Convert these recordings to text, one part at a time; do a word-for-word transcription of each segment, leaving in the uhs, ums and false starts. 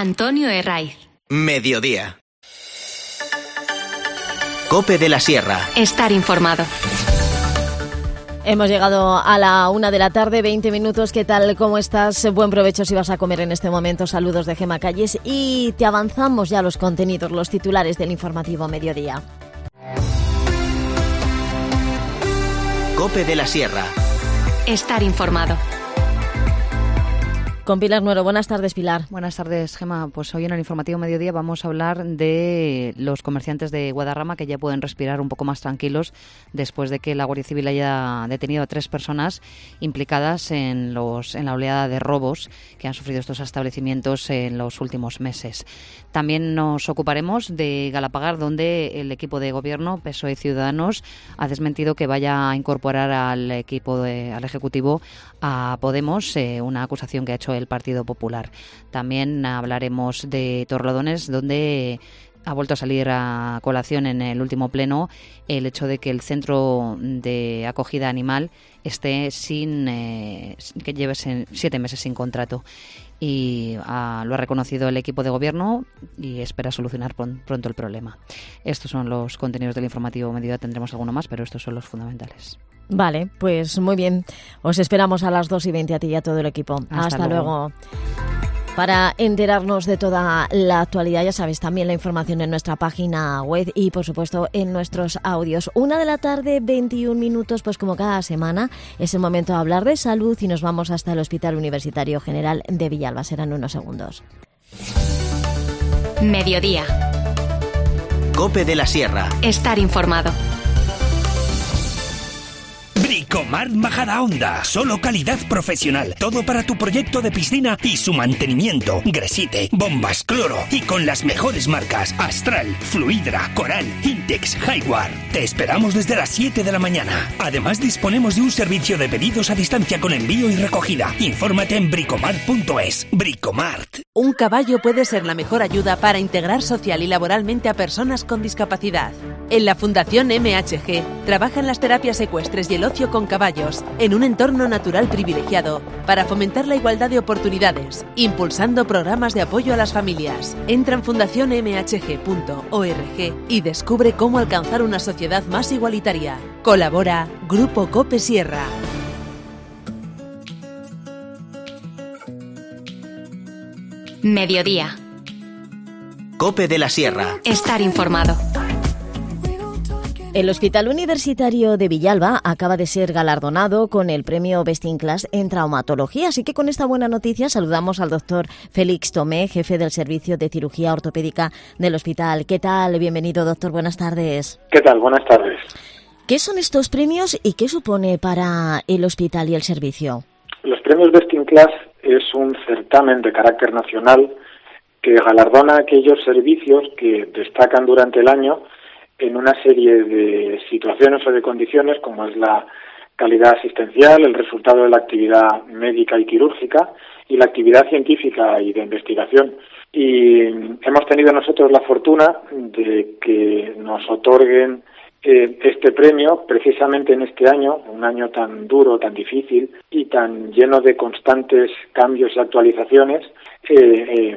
Antonio Herraiz. Mediodía. COPE de la Sierra. Estar informado. Hemos llegado a la una de la tarde, veinte minutos. ¿Qué tal? ¿Cómo estás? Buen provecho si vas a comer en este momento. Saludos de Gema Calles y te avanzamos ya los contenidos, los titulares del informativo Mediodía. COPE de la Sierra. Estar informado. Con Pilar Nuero. Buenas tardes, Pilar. Buenas tardes, Gema. Pues hoy en el informativo Mediodía vamos a hablar de los comerciantes de Guadarrama que ya pueden respirar un poco más tranquilos después de que la Guardia Civil haya detenido a tres personas implicadas en los en la oleada de robos que han sufrido estos establecimientos en los últimos meses. También nos ocuparemos de Galapagar, donde el equipo de gobierno, P S O E y Ciudadanos, ha desmentido que vaya a incorporar al equipo de, al Ejecutivo a Podemos, eh, una acusación que ha hecho el Partido Popular. También hablaremos de Torrelodones, donde ha vuelto a salir a colación en el último pleno el hecho de que el centro de acogida animal esté sin eh, que lleve siete meses sin contrato. Y ah, lo ha reconocido el equipo de gobierno y espera solucionar pronto el problema. Estos son los contenidos del informativo Mediodía. Tendremos alguno más, pero estos son los fundamentales. Vale, pues muy bien. Os esperamos a las dos y veinte a ti y a todo el equipo. Hasta, Hasta luego. luego. Para enterarnos de toda la actualidad, ya sabéis, también la información en nuestra página web y, por supuesto, en nuestros audios. Una de la tarde, veintiún minutos, pues como cada semana, es el momento de hablar de salud y nos vamos hasta el Hospital Universitario General de Villalba. Serán unos segundos. Mediodía. COPE de la Sierra. Estar informado. Bricomart Majadahonda, solo calidad profesional. Todo para tu proyecto de piscina y su mantenimiento. Gresite, bombas, cloro y con las mejores marcas: Astral, Fluidra, Coral, Intex, Highward. Te esperamos desde las siete de la mañana. Además disponemos de un servicio de pedidos a distancia con envío y recogida. Infórmate en bricomart punto es. Bricomart. Un caballo puede ser la mejor ayuda para integrar social y laboralmente a personas con discapacidad. En la Fundación M H G trabajan las terapias ecuestres y el ocio con caballos en un entorno natural privilegiado para fomentar la igualdad de oportunidades, impulsando programas de apoyo a las familias. Entra en fundación m h g punto org y descubre cómo alcanzar una sociedad más igualitaria. Colabora Grupo COPE Sierra. Mediodía. COPE de la Sierra. Estar informado. El Hospital Universitario de Villalba acaba de ser galardonado con el premio Best in Class en traumatología, así que con esta buena noticia saludamos al doctor Félix Tomé, jefe del Servicio de Cirugía Ortopédica del hospital. ¿Qué tal? Bienvenido, doctor. Buenas tardes. ¿Qué tal? Buenas tardes. ¿Qué son estos premios y qué supone para el hospital y el servicio? Los premios Best in Class es un certamen de carácter nacional que galardona aquellos servicios que destacan durante el año en una serie de situaciones o de condiciones, como es la calidad asistencial, el resultado de la actividad médica y quirúrgica y la actividad científica y de investigación. Y hemos tenido nosotros la fortuna de que nos otorguen eh, este premio precisamente en este año, un año tan duro, tan difícil y tan lleno de constantes cambios y actualizaciones eh, eh,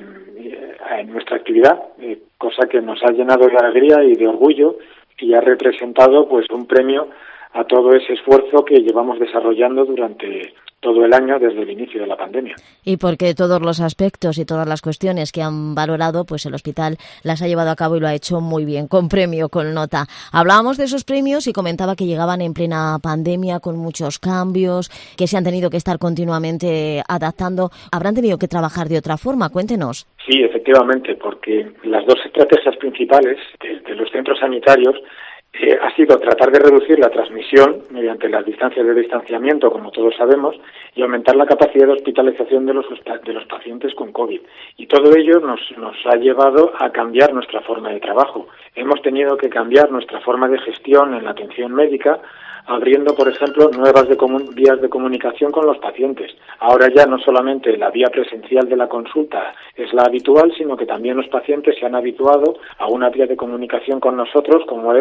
en nuestra actividad, eh, cosa que nos ha llenado de alegría y de orgullo y ha representado pues un premio a todo ese esfuerzo que llevamos desarrollando durante todo el año desde el inicio de la pandemia. Y porque todos los aspectos y todas las cuestiones que han valorado, pues el hospital las ha llevado a cabo y lo ha hecho muy bien, con premio, con nota. Hablábamos de esos premios y comentaba que llegaban en plena pandemia con muchos cambios, que se han tenido que estar continuamente adaptando. ¿Habrán tenido que trabajar de otra forma? Cuéntenos. Sí, efectivamente, porque las dos estrategias principales de, de los centros sanitarios Eh, ha sido tratar de reducir la transmisión mediante las distancias de distanciamiento, como todos sabemos, y aumentar la capacidad de hospitalización de los de los pacientes con COVID. Y todo ello nos, nos ha llevado a cambiar nuestra forma de trabajo. Hemos tenido que cambiar nuestra forma de gestión en la atención médica, abriendo, por ejemplo, nuevas de comun- vías de comunicación con los pacientes. Ahora ya no solamente la vía presencial de la consulta es la habitual, sino que también los pacientes se han habituado a una vía de comunicación con nosotros, como es mediante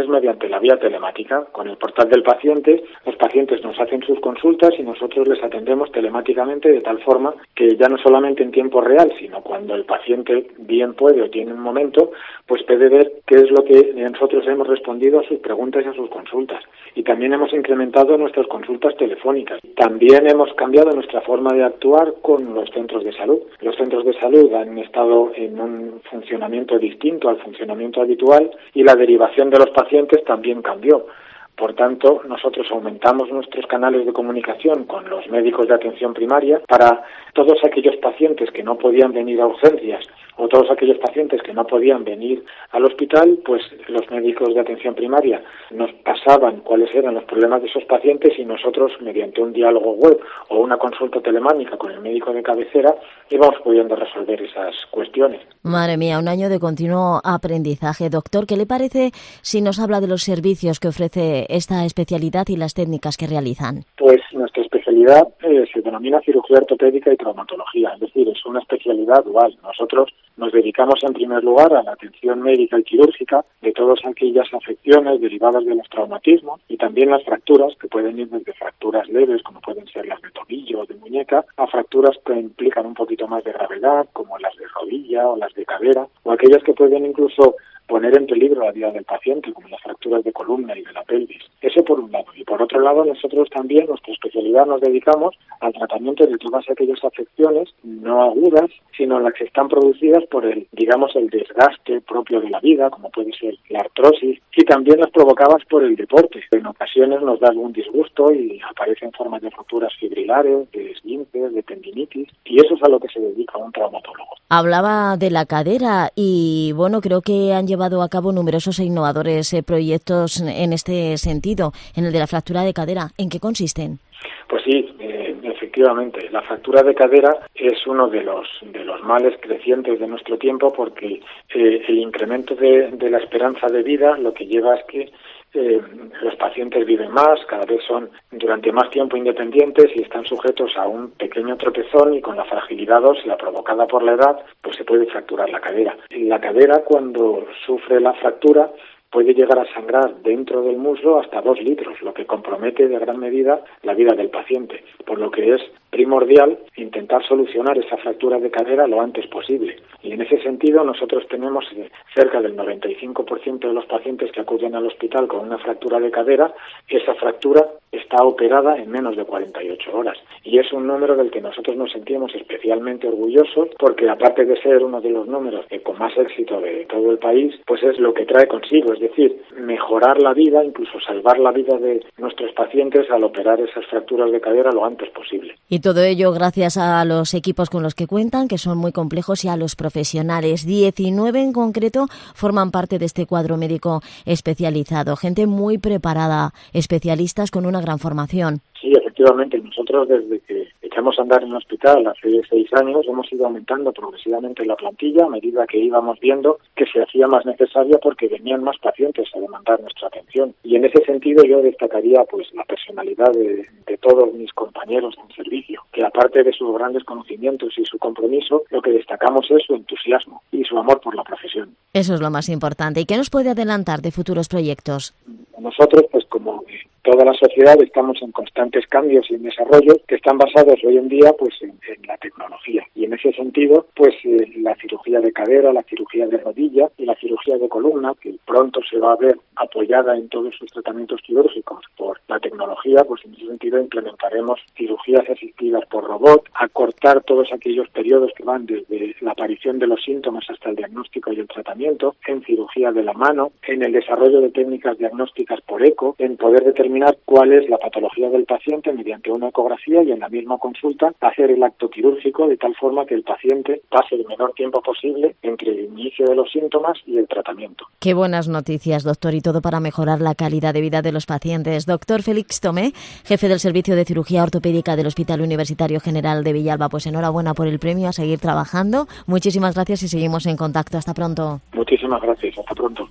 mediante la vía telemática. Con el portal del paciente, los pacientes nos hacen sus consultas y nosotros les atendemos telemáticamente de tal forma que ya no solamente en tiempo real, sino cuando el paciente bien puede o tiene un momento, pues puede ver qué es lo que nosotros hemos respondido a sus preguntas y a sus consultas. Y también hemos incrementado nuestras consultas telefónicas. También hemos cambiado nuestra forma de actuar con los centros de salud. Los centros de salud han estado en un funcionamiento distinto al funcionamiento habitual y la derivación de los pacientes también cambió. Por tanto, nosotros aumentamos nuestros canales de comunicación con los médicos de atención primaria para todos aquellos pacientes que no podían venir a urgencias o todos aquellos pacientes que no podían venir al hospital, pues los médicos de atención primaria nos pasaban cuáles eran los problemas de esos pacientes y nosotros, mediante un diálogo web o una consulta telemática con el médico de cabecera, íbamos pudiendo resolver esas cuestiones. Madre mía, un año de continuo aprendizaje. Doctor, ¿qué le parece si nos habla de los servicios que ofrece esta especialidad y las técnicas que realizan? Pues nuestra especialidad eh, se denomina cirugía ortopédica y traumatología, es decir, es una especialidad dual. Nosotros nos dedicamos en primer lugar a la atención médica y quirúrgica de todas aquellas afecciones derivadas de los traumatismos y también las fracturas, que pueden ir desde fracturas leves, como pueden ser las de tobillo o de muñeca, a fracturas que implican un poquito más de gravedad, como las de rodilla o las de cadera, o aquellas que pueden incluso poner en peligro la vida del paciente, como las fracturas de columna y de la pelvis. Eso por un lado. Y por otro lado, nosotros también, nuestra especialidad, nos dedicamos al tratamiento de todas aquellas afecciones no agudas, sino las que están producidas por el, digamos, el desgaste propio de la vida, como puede ser la artrosis, y también las provocadas por el deporte. En ocasiones nos da algún disgusto y aparecen formas de fracturas fibrilares, de esguinces, de tendinitis, y eso es a lo que se dedica un traumatólogo. Hablaba de la cadera y, bueno, creo que han llevado a cabo numerosos e innovadores eh, proyectos en este sentido, en el de la fractura de cadera. ¿En qué consisten? Pues sí, eh, efectivamente, la fractura de cadera es uno de los de los males crecientes de nuestro tiempo porque eh, el incremento de, de la esperanza de vida lo que lleva es que eh, los pacientes viven más, cada vez son durante más tiempo independientes y están sujetos a un pequeño tropezón y con la fragilidad ósea provocada por la edad, pues se puede fracturar la cadera. La cadera, cuando sufre la fractura, puede llegar a sangrar dentro del muslo hasta dos litros, lo que compromete de gran medida la vida del paciente, por lo que es primordial intentar solucionar esa fractura de cadera lo antes posible. Y en ese sentido nosotros tenemos cerca del noventa y cinco por ciento de los pacientes que acuden al hospital con una fractura de cadera, esa fractura está operada en menos de cuarenta y ocho horas. Y es un número del que nosotros nos sentimos especialmente orgullosos porque aparte de ser uno de los números que con más éxito de todo el país, pues es lo que trae consigo, es decir, mejorar la vida, incluso salvar la vida de nuestros pacientes al operar esas fracturas de cadera lo antes posible. Y todo ello gracias a los equipos con los que cuentan, que son muy complejos, y a los profesionales. diecinueve en concreto forman parte de este cuadro médico especializado. Gente muy preparada, especialistas con una gran formación. Sí, efectivamente. Nosotros desde que echamos a andar en el hospital hace seis años hemos ido aumentando progresivamente la plantilla a medida que íbamos viendo que se hacía más necesaria porque venían más pacientes a demandar nuestra atención. Y en ese sentido yo destacaría pues la personalidad de, de todos mis compañeros en servicio, que aparte de sus grandes conocimientos y su compromiso, lo que destacamos es su entusiasmo y su amor por la profesión. Eso es lo más importante. ¿Y qué nos puede adelantar de futuros proyectos? Nosotros, pues como toda la sociedad, estamos en constantes cambios y en desarrollos que están basados hoy en día pues en, en la tecnología. Y en ese sentido, pues eh, la cirugía de cadera, la cirugía de rodilla y la cirugía de columna, que pronto se va a ver apoyada en todos sus tratamientos quirúrgicos por la tecnología, pues en ese sentido implementaremos cirugías asistidas por robot, acortar todos aquellos periodos que van desde la aparición de los síntomas hasta el diagnóstico y el tratamiento, en cirugía de la mano, en el desarrollo de técnicas diagnósticas por eco, en poder determinar cuál es la patología del paciente mediante una ecografía y en la misma consulta hacer el acto quirúrgico de tal forma que el paciente pase el menor tiempo posible entre el inicio de los síntomas y el tratamiento. Qué buenas noticias, doctor, y todo para mejorar la calidad de vida de los pacientes. Doctor Félix Tomé, jefe del Servicio de Cirugía Ortopédica del Hospital Universitario General de Villalba, pues enhorabuena por el premio, a seguir trabajando. Muchísimas gracias y seguimos en contacto. Hasta pronto. Muchísimas gracias. Hasta pronto.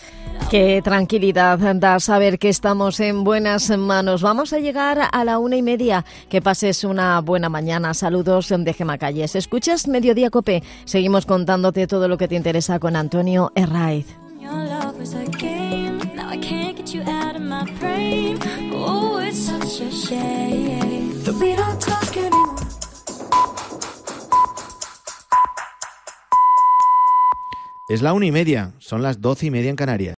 Qué tranquilidad da saber que estamos en buenas manos. Vamos a llegar a la una y media. Que pases una buena mañana. Saludos de Gemma Calles. Escuchas Mediodía Cope. Seguimos contándote todo lo que te interesa con Antonio Herraiz. Es la una y media, son las doce y media en Canarias.